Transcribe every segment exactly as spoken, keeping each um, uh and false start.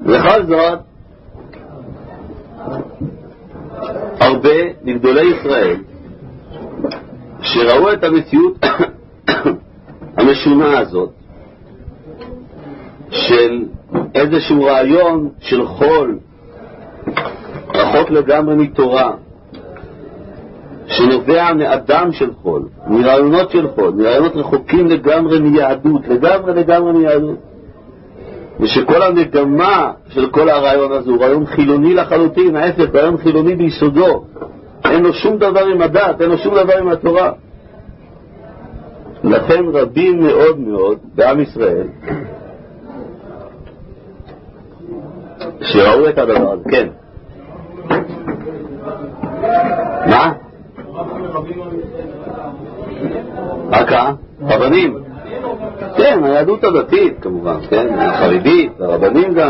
בכל זאת, הרבה מגדולי ישראל שראו את המציאות המשונה הזאת של איזשהו רעיון של חול רחוק לגמרי מתורה, שנובע מאדם של חול, מרעיונות של חול, מרעיונות רחוקים לגמרי מיהדות, לגמרי לגמרי מיהדות, ושכל המגמה של כל הרעיון הזה הוא רעיון חילוני לחלוטין, ההפך, רעיון חילוני ביסודו, אין לו שום דבר עם הדת, אין לו שום דבר עם התורה. לכן רבים מאוד מאוד בעם ישראל שראו את הדבר הזה. כן, מה? רק רבנים, כן, היהדות הדתית כמובן, כן, החרדית, הרבנים גם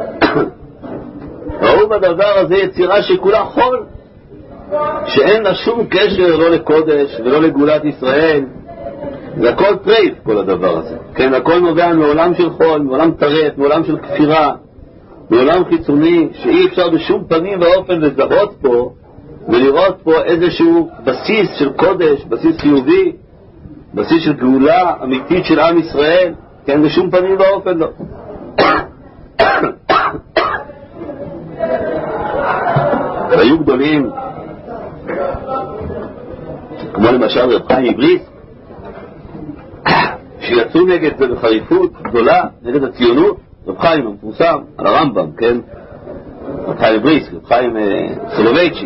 ראו בדבר הזה יצירה שכולה חול, שאין לה שום קשר לא לקודש ולא לגאולת ישראל, זה הכל טרייף כל הדבר הזה, כן, הכל נובע מעולם של חול, מעולם טרף, מעולם של כפירה, מעולם חיצוני שאי אפשר בשום פנים ואופן לזהות פה ולראות פה איזשהו בסיס של קודש, בסיס חיובי, בסיס של גאולה אמיתית של עם ישראל, כן, בשום פנים ואופן לא. היו גדולים כמו למשל רב חיים מבריסק שיצאו נגד זה בחריפות גדולה, נגד הציונות. רב חיים המפורסם על הרמב"ם, כן, רב חיים מבריסק, רב חיים סולובייצ'יק,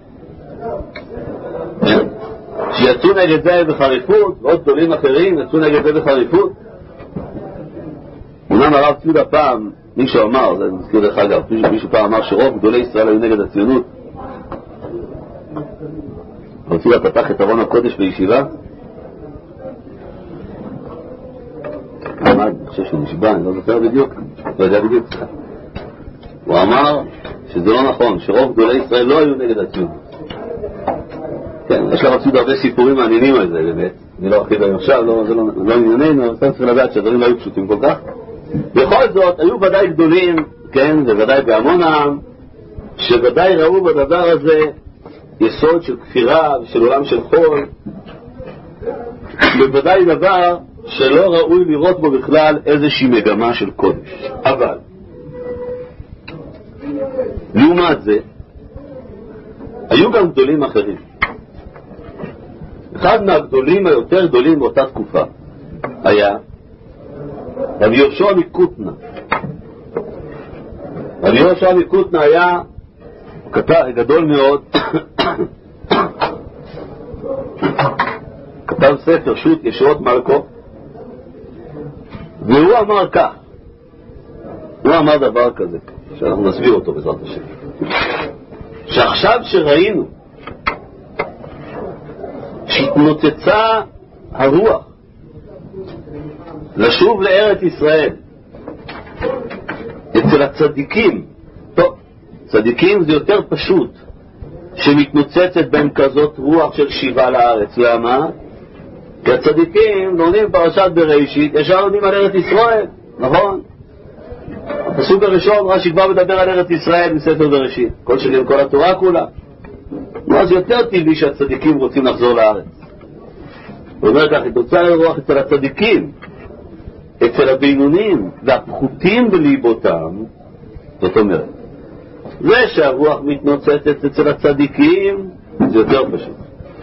שיצאו נגד זה בחריפות, ועוד גדולים אחרים יצאו נגד זה בחריפות. אומנם הרב ציודה פעם, מישהו אמר, זה מזכיר דרך אגב, מישהו פעם אמר שרוב גדולי ישראל היו נגד הציונות. הרב ציודה פתח את ארון הקודש בישיבה, אני חושב שהוא נשבע, אני לא זוכר בדיוק, לא יודע בדיוק. הוא אמר שזה לא נכון, שרוב גדולי ישראל לא היו נגד הציונות. כן, יש לרב ציודה הרבה סיפורים מעניינים על זה באמת, אני לא ארחיב היום עכשיו, לא, זה לא, לא ענייננו, אבל צריך לדעת שהדברים לא היו פשוטים כל כך. בכל זאת, היו ודאי גדולים, כן, וודאי בהמון העם, שוודאי ראו בדבר הזה יסוד של כפירה ושל עולם של חול, בוודאי דבר שלא ראוי לראות בו בכלל איזושהי מגמה של קודש. אבל לעומת זה היו גם גדולים אחרים. אחד מהגדולים היותר גדולים באותה תקופה היה רבי יהושע מקוטנה. רבי יהושע מקוטנה היה גדול מאוד, כתב ספר שו"ת ישועות מלכו, והוא אמר כך, הוא אמר דבר כזה שאנחנו נסביר אותו בעזרת השם, שעכשיו שראינו שהתנוצצה הרוח לשוב לארץ ישראל אצל הצדיקים, טוב, צדיקים זה יותר פשוט שמתנוצצת בהם כזאת רוח של שיבה לארץ. למה? כי הצדיקים לומדים פרשת בראשית ישר לומדים על ארץ ישראל, נכון? הפסוק הראשון רש"י כבר מדבר על ארץ ישראל בספר בראשית, כל שכן כל התורה כולה. אז יותר טבעי שהצדיקים רוצים לחזור לארץ. הוא אומר כך, התנוצצה הרוח אצל הצדיקים, אצל הבינונים והפחותים בליבותם. זאת אומרת, זה שהרוח מתנוצצת אצל הצדיקים זה יותר פשוט.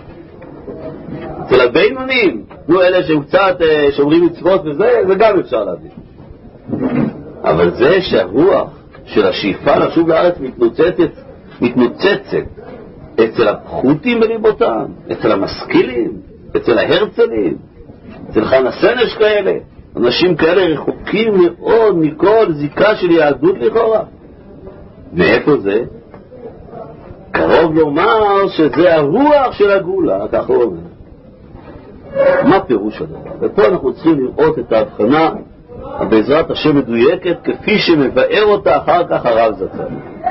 אצל הבינונים, נו אלה שהם קצת שומרים מצוות וזה, זה גם אפשר להבין. אבל זה שהרוח של השאיפה לשוב לארץ מתנוצצת, מתנוצצת אצל הפחותים בליבותם, אצל המשכילים, אצל ההרצלים, אצל חנה סנש כאלה, אנשים כאלה רחוקים מאוד מכל זיקה של יהדות לכאורה. מאיפה זה? קרוב לומר שזה הרוח של הגאולה, כך הוא אומר. מה פירוש הדבר? ופה אנחנו צריכים לראות את ההבחנה בעזרת השם מדויקת כפי שמבאר אותה אחר כך הרב זצ"ל.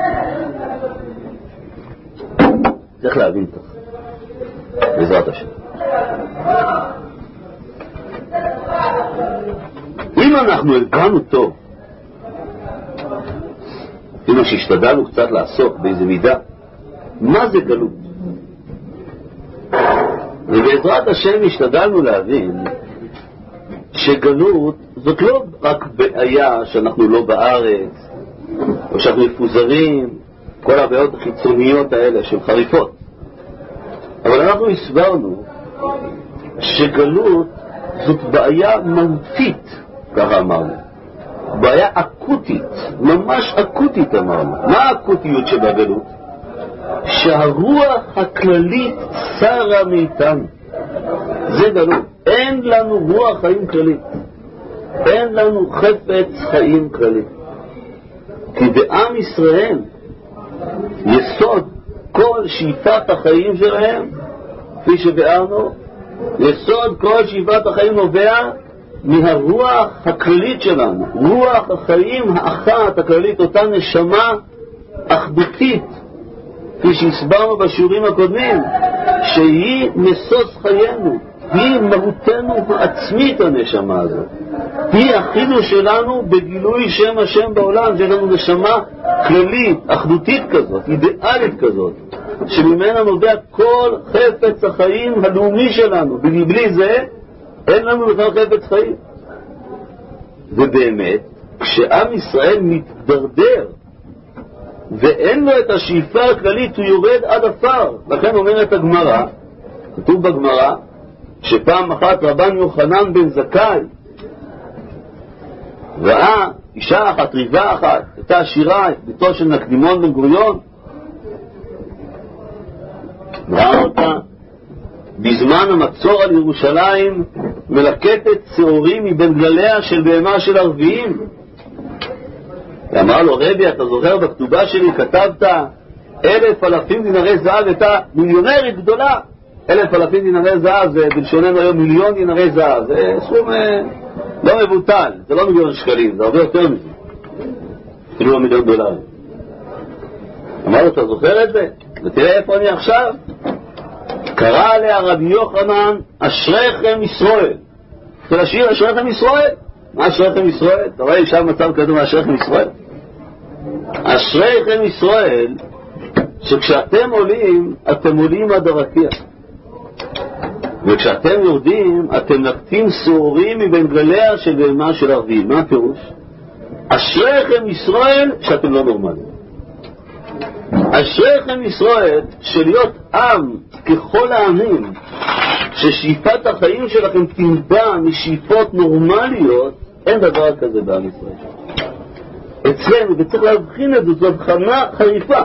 צריך להבין כך בעזרת השם. אם אנחנו הגענו טוב כאילו שהשתדלנו קצת לעסוק באיזה מידה, מה זה גלות? ובעזרת השם השתדלנו להבין שגלות זאת לא רק בעיה שאנחנו לא בארץ, או שאנחנו מפוזרים, כל הבעיות החיצוניות האלה שהן חריפות. אבל אנחנו הסברנו שגלות זאת בעיה מהותית, ככה אמרנו. בעיה אקוטית, ממש אקוטית אמרנו. מה האקוטיות שבגלות? שהרוח הכללית שרה מאיתנו. זה גלות. אין לנו רוח חיים כללית. אין לנו חפץ חיים כללי. כי בעם ישראל יסוד כל שאיפת החיים שלהם, כפי שבארנו, יסוד כל שאיפת החיים נובע מהרוח הכללית שלנו, רוח החיים האחת הכללית, אותה נשמה אחדותית, כפי שהסברנו בשיעורים הקודמים, שהיא מסוס חיינו, היא מהותנו העצמית הנשמה הזאת, היא החידוש שלנו בגילוי שם השם בעולם, שיש לנו נשמה כללית, אחדותית כזאת, אידיאלית כזאת, שממנה נובע כל חפץ החיים הלאומי שלנו. בלי זה אין לנו בכלל חפץ חיים. ובאמת כשעם ישראל מתדרדר ואין לו את השאיפה הכללית, הוא יורד עד אפר. לכן אומרת הגמרא, כתוב בגמרא, שפעם אחת רבן יוחנן בן זכאי ראה אישה אחת, ריבה אחת, הייתה עשירה, ביתו של נקדימון בן גוריון, ראה אותה בזמן המצור על ירושלים מלקטת שעורים מבין גלליה של בהמה של ערביים. ואמר לו, רבי, אתה זוכר בכתובה שלי כתבת אלף אלפים דינרי זהב, הייתה מיליונרית גדולה. אלף אלפים דינרי זהב זה בלשוננו היום מיליון דינרי זהב, זה סכום לא מבוטל, זה לא מיליון שקלים, זה הרבה יותר מזה, אפילו לא מיליון דולרים. אמר לו, אתה זוכר את זה? ותראה איפה אני עכשיו. קרא עליה רבי יוחנן, אשריכם ישראל. זה לשיר אשריכם ישראל. מה אשריכם ישראל? אתה רואה שם מצב כתוב אשריכם ישראל? אשריכם ישראל, שכשאתם עולים אתם עולים עד הרקיע, וכשאתם יורדים אתם נקטים שעורים מבין גלליה של בהמה של ערביים. מה הפירוש? אשריכם ישראל שאתם לא נורמליים. אשריכם ישראל שלהיות עם ככל העמים, ששאיפת החיים שלכם תנבע משאיפות נורמליות, אין דבר כזה בעם ישראל. אצלנו, וצריך להבחין את זה, זו הבחנה חריפה.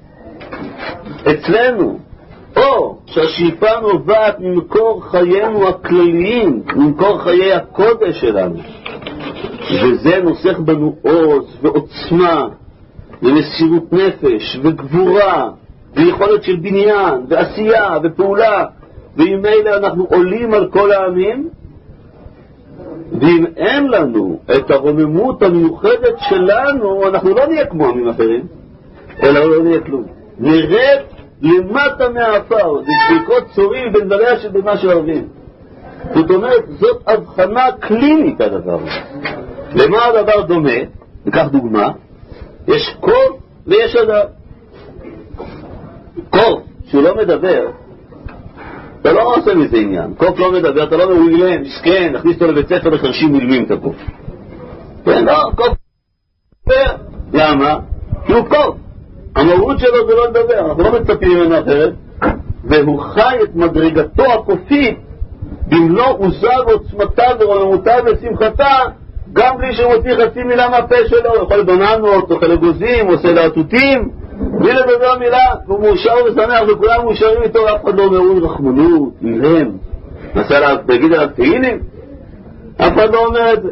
אצלנו, או שהשאיפה נובעת ממקור חיינו הכלליים, ממקור חיי הקודש שלנו, וזה נוסח בנו עוז ועוצמה ומסירות נפש וגבורה ויכולת של בניין ועשייה ופעולה, ועם אלה אנחנו עולים על כל העמים. ואם אין לנו את הרוממות המיוחדת שלנו, אנחנו לא נהיה כמו עמים אחרים, אלא לא נהיה כלום, נרד למטה מהאפר, דפיקות צורים בין גלליה של בהמה של ערביים. זאת אומרת, זאת הבחנה קלינית הדבר. למה הדבר דומה? ניקח דוגמה, יש קוף ויש אדם. קוף שהוא לא מדבר, אתה לא עושה מזה עניין. קוף לא מדבר, אתה לא אומר, הוא ילם, מסכן, נכניס אותו לבית ספר לחרשים מילמים את הקוף. כן, לא, קוף מדבר. למה? כי הוא קוף. המהות שלו זה לא לדבר, אנחנו לא מצפים ממנו אחרת, והוא חי את מדרגתו הקופית במלוא עוזה ועוצמתה ורוממותה ושמחתה, גם בלי שהוא מוציא חצי מילה מהפה שלו. הוא יכול לבננות, אוכל אגוזים, עושה להטוטים, בלי לדבר מילה, והוא מאושר ושמח וכולם מאושרים איתו, ואף אחד לא אומר, הוא רחמנות, אילם, נסה להגיד עליו תהילים, אף אחד לא אומר את זה.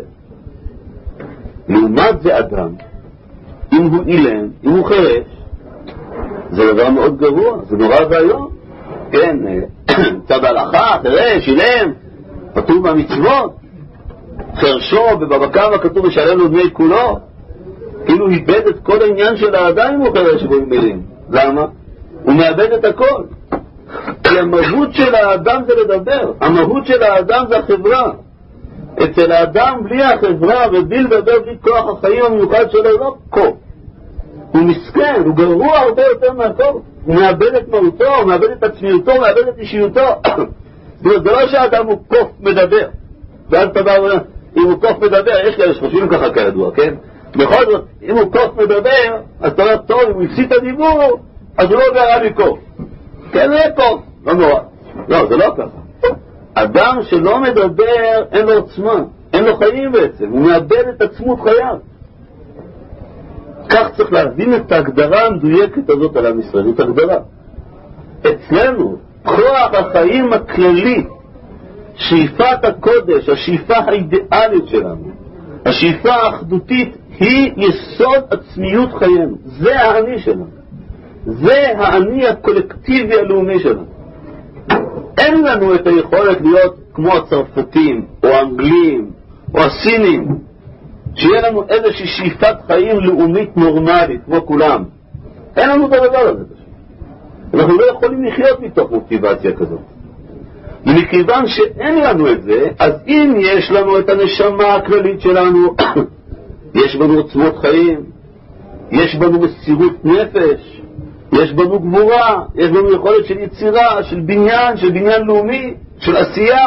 לעומת זה אדם, אם הוא אילם, אם הוא חרש, זה דבר מאוד גרוע, זה נורא והיום. כן, צד ההלכה, חרש, אילם, פטור מהמצוות. חרשו בבבא קמא כתוב משלם לו דמי כולו, כאילו איבד את כל העניין של האדם אם הוא חרש בו עם מילים. למה? הוא מאבד את הכל. כי המהות של האדם זה לדבר, המהות של האדם זה החברה. אצל האדם בלי החברה ובלי לדבר, בלי כוח החיים המיוחד שלו, לא קוף. הוא מסכן, הוא גרוע הרבה יותר מהכל. הוא מאבד את מהותו, הוא מאבד את עצמיותו, הוא מאבד את אישיותו. זה לא שהאדם הוא קוף מדבר. ואז אתה בא ואומר, אם הוא קוף מדבר, יש כאלה שחושבים ככה כידוע, כן? בכל זאת, אם הוא קוף מדבר, אז אתה אומר, טוב, אם הוא הפסיד את הדיבור, אז הוא לא גרע לי קוף. כן, זה קוף, לא נורא. לא, זה לא ככה. אדם שלא מדבר, אין לו עוצמה, אין לו חיים בעצם, הוא מאבד את עצמות חייו. כך צריך להבין את ההגדרה המדויקת הזאת על עם ישראל, זאת הגדרה. אצלנו, כוח החיים הכללי, שאיפת הקודש, השאיפה האידיאלית שלנו, השאיפה האחדותית, היא יסוד עצמיות חיינו. זה האני שלנו. זה האני הקולקטיבי הלאומי שלנו. אין לנו את היכולת להיות כמו הצרפתים, או האנגלים, או הסינים, שיהיה לנו איזושהי שאיפת חיים לאומית נורמלית, כמו כולם. אין לנו את הדבר הזה. אנחנו לא יכולים לחיות מתוך מוטיבציה כזאת. ומכיוון שאין לנו את זה, אז אם יש לנו את הנשמה הכללית שלנו, יש בנו עוצמות חיים, יש בנו מסירות נפש, יש בנו גבורה, יש בנו יכולת של יצירה, של בניין, של בניין לאומי, של עשייה.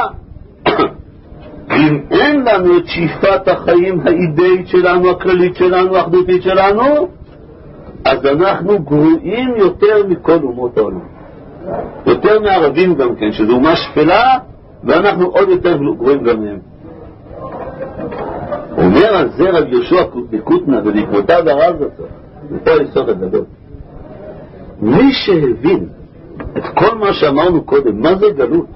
אם אין לנו את שאיפת החיים האידאית שלנו, הכללית שלנו, האחדותית שלנו, אז אנחנו גרועים יותר מכל אומות העולם. יותר מהערבים גם כן, שזו אומה שפלה, ואנחנו עוד יותר גרועים גם מהם. אומר על זה רב יהושע מקוטנה, ולעקבותיו הרב אותו, ופה יסוד הגדול. מי שהבין את כל מה שאמרנו קודם, מה זה גלות,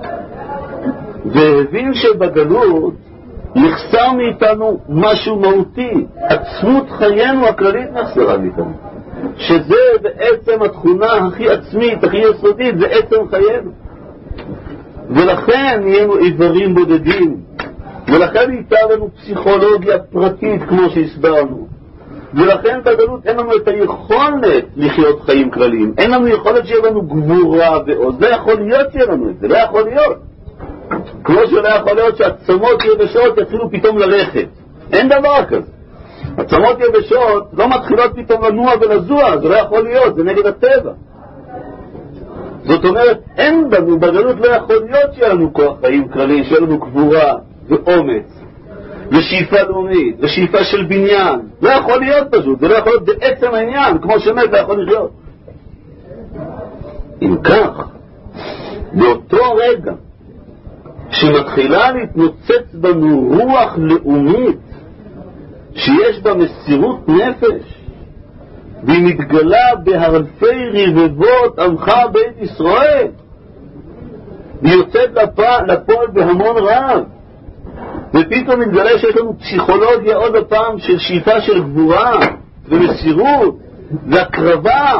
והבין שבגלות נחסר מאיתנו משהו מהותי, עצמות חיינו הכללית נחסרה מאיתנו, שזה בעצם התכונה הכי עצמית, הכי יסודית, זה עצם חיינו. ולכן נהיינו עיוורים בודדים, ולכן הייתה לנו פסיכולוגיה פרטית כמו שהסברנו, ולכן בגלות אין לנו את היכולת לחיות חיים כלליים, אין לנו יכולת שיהיה לנו גבורה ועוז. לא יכול להיות שיהיה לנו את זה, לא יכול להיות. כמו שלא יכול להיות שעצמות יבשות יתחילו פתאום ללכת, אין דבר כזה. עצמות יבשות לא מתחילות פתאום לנוע ולזוע, זה לא יכול להיות, זה נגד הטבע. זאת אומרת, אין לנו, בגלות לא יכול להיות שיהיה לנו כוח חיים כללי, שיהיה לנו גבורה ואומץ ושאיפה לאומית ושאיפה של בניין. לא יכול להיות פשוט, זה לא יכול להיות בעצם העניין, כמו שמת לא יכול לחיות. אם כך, באותו רגע שמתחילה להתנוצץ בנו רוח לאומית שיש בה מסירות נפש, והיא מתגלה בהרפי רבבות עמך בית ישראל, והיא יוצאת לפועל בהמון רב, ופתאום מתגלה שיש לנו פסיכולוגיה עוד הפעם של שאיפה של גבורה ומסירות והקרבה.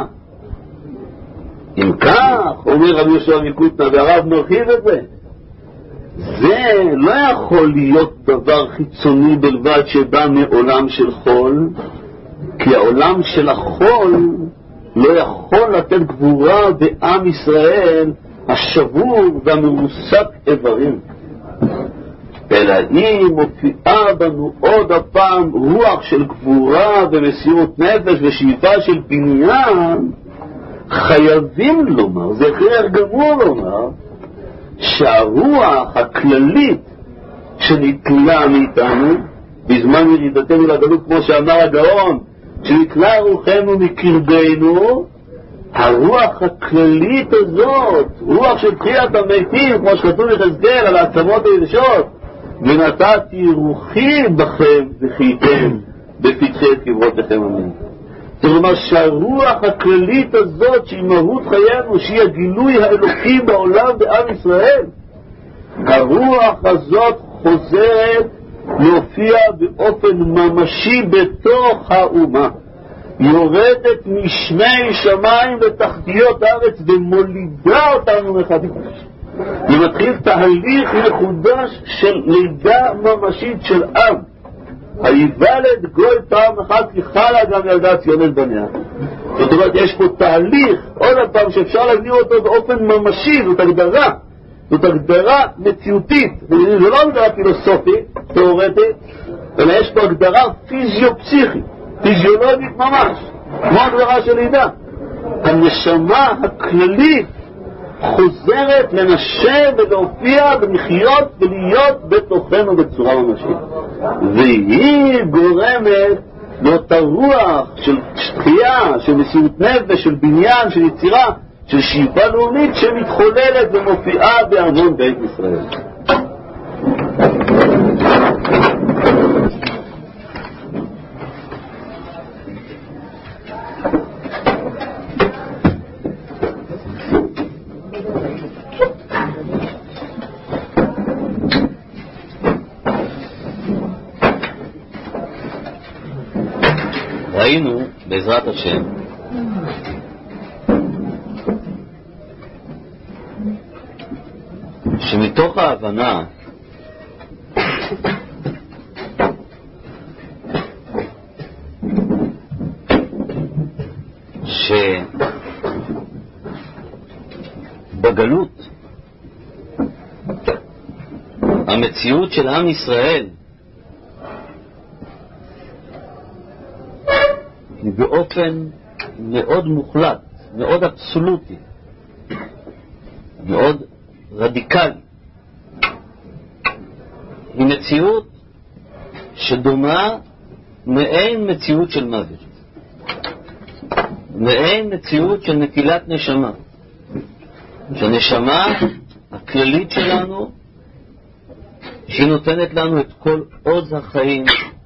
אם כך, אומר רבי יהושע מקוטנה, והרב מרחיב את זה, זה לא יכול להיות דבר חיצוני בלבד שבא מעולם של חול, כי העולם של החול לא יכול לתת גבורה בעם ישראל השבור והמרוסק איברים, אלא היא מופיעה בנו עוד הפעם רוח של גבורה ומסירות נפש ושאיפה של בניין. חייבים לומר, זה הכרח גמור לומר, שהרוח הכללית שנתלה מאיתנו בזמן ירידתנו לגלות, כמו שאמר הגאון, שנתלה רוחנו מקרבנו, הרוח הכללית הזאת, רוח של תחיית המתים, כמו שכתוב לחזקאל על העצמות היבשות, ונתתי רוחי בכם וחייתם בפתחי את קברותיכם אמן. זאת אומרת שהרוח הכללית הזאת שהיא מהות חיינו, שהיא הגילוי האלוקי בעולם בעם ישראל, הרוח הזאת חוזרת להופיע באופן ממשי בתוך האומה, יורדת משמי שמיים לתחתיות הארץ ומולידה אותנו מחדש, ומתחיל תהליך מחודש של לידה ממשית של עם. היוולד גוי פעם אחת כי חלה גם ילדה ציון אל בניה. זאת אומרת, יש פה תהליך עוד הפעם שאפשר להגדיר אותו באופן ממשי. זאת הגדרה, זאת הגדרה מציאותית, זה לא הגדרה פילוסופית תיאורטית, אלא יש פה הגדרה פיזיו-פסיכית, פיזיולוגית ממש. כמו הגדרה של לידה. הנשמה הכללית חוזרת לנשב ולהופיע ולחיות ולהיות בתוכנו בצורה ממשית, והיא גורמת לאותה רוח של שתחייה, של מסירות נפש, של בניין, של יצירה, של שאיפה לאומית שמתחוללת ומופיעה בארמון בית ישראל. ראינו בעזרת השם שמתוך ההבנה שבגלות המציאות של עם ישראל היא באופן מאוד מוחלט, מאוד אבסולוטי, מאוד רדיקלי. היא מציאות שדומה מעין מציאות של מוות, מעין מציאות של נטילת נשמה. שהנשמה הכללית שלנו, שהיא נותנת לנו את כל עוז החיים,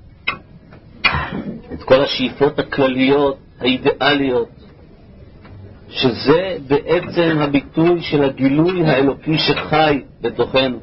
את כל השאיפות הכלליות, האידיאליות, שזה בעצם הביטוי של הגילוי האלוקי שחי בתוכנו,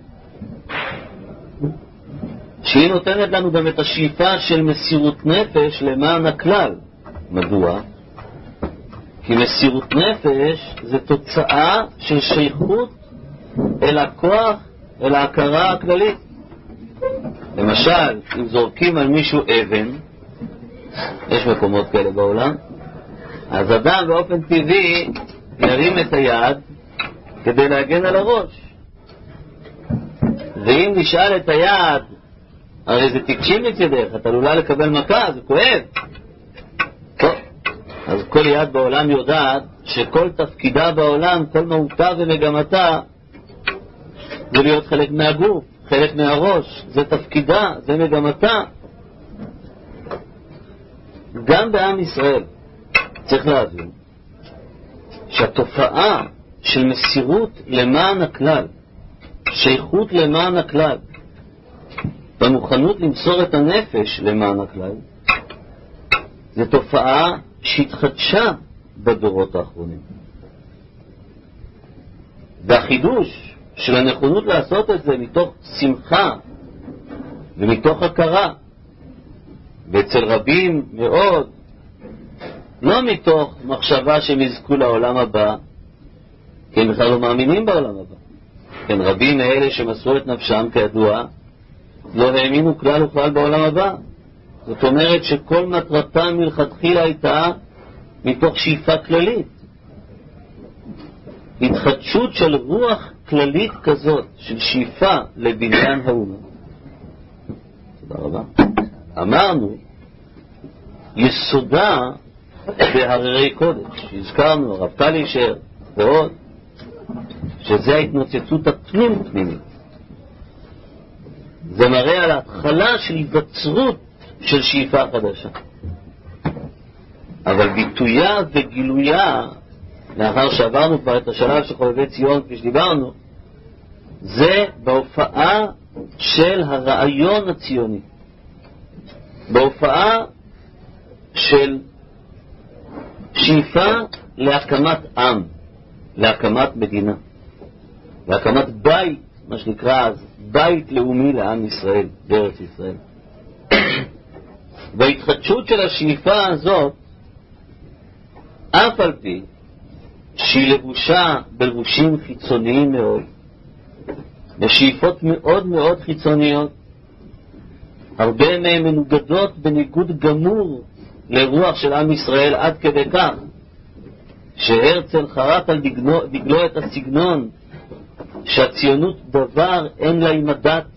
שהיא נותנת לנו גם את השאיפה של מסירות נפש למען הכלל. מדוע? כי מסירות נפש זה תוצאה של שייכות אל הכוח, אל ההכרה הכללית. למשל, אם זורקים על מישהו אבן, יש מקומות כאלה בעולם, אז אדם באופן טבעי ירים את היד כדי להגן על הראש. ואם נשאל את היד, הרי זה תקשים מצדך, אתה עלולה לקבל מכה, זה כואב. טוב, אז כל יד בעולם יודעת שכל תפקידה בעולם, כל מהותה ומגמתה, זה להיות חלק מהגוף, חלק מהראש, זה תפקידה, זה מגמתה. גם בעם ישראל צריך להבין שהתופעה של מסירות למען הכלל, שייכות למען הכלל, במוכנות למסור את הנפש למען הכלל, זו תופעה שהתחדשה בדורות האחרונים. והחידוש של הנכונות לעשות את זה מתוך שמחה ומתוך הכרה, ואצל רבים מאוד, לא מתוך מחשבה שהם יזכו לעולם הבא, כי הם בכלל לא מאמינים בעולם הבא. כן, רבים מאלה שמסרו את נפשם, כידוע, לא האמינו כלל וכלל בעולם הבא. זאת אומרת שכל מטרתם מלכתחילה הייתה מתוך שאיפה כללית. התחדשות של רוח כללית כזאת, של שאיפה לבניין האומה. תודה רבה. אמרנו, יסודה בהררי קודש, הזכרנו, הרב קלישר ועוד, שזה ההתנוצצות הפנים פנימית. זה מראה על ההתחלה של היווצרות של שאיפה חדשה. אבל ביטויה וגילויה, לאחר שעברנו כבר את השלב של חובבי ציון, כפי שדיברנו, זה בהופעה של הרעיון הציוני. בהופעה של שאיפה להקמת עם, להקמת מדינה, להקמת בית, מה שנקרא אז, בית לאומי לעם ישראל, בארץ ישראל. וההתחדשות של השאיפה הזאת, אף על פי שהיא לבושה בלבושים חיצוניים מאוד, בשאיפות מאוד מאוד חיצוניות, הרבה מהן מנוגדות בניגוד גמור לרוח של עם ישראל, עד כדי כך שהרצל חרט על דגלו, דגלו את הסגנון שהציונות דבר אין לה עם הדת